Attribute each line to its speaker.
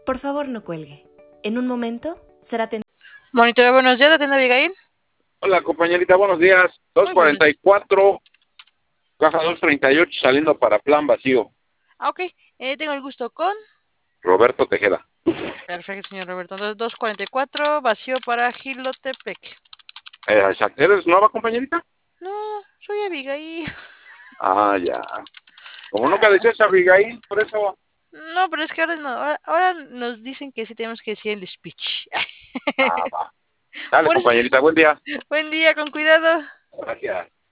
Speaker 1: Por favor, no cuelgue. En un momento será atendido.
Speaker 2: Monitora, buenos días, ¿la tienda Abigail?
Speaker 3: Hola, compañerita, buenos días.
Speaker 2: Muy buenos.
Speaker 3: 244, caja 238, saliendo para plan vacío.
Speaker 2: Ok, tengo el gusto con...
Speaker 3: Roberto Tejeda.
Speaker 2: Perfecto, señor Roberto. Entonces, 244, vacío para Gilotepec.
Speaker 3: ¿Eres nueva, compañerita?
Speaker 2: No, soy Abigail.
Speaker 3: Ah, ya. Como nunca decías Abigail, por eso...
Speaker 2: No, pero es que ahora, no, ahora nos dicen que sí tenemos que decir el speech.
Speaker 3: Ah, va. Dale,
Speaker 2: Por eso,
Speaker 3: compañerita, buen día.
Speaker 2: buen día, con cuidado.
Speaker 3: Gracias.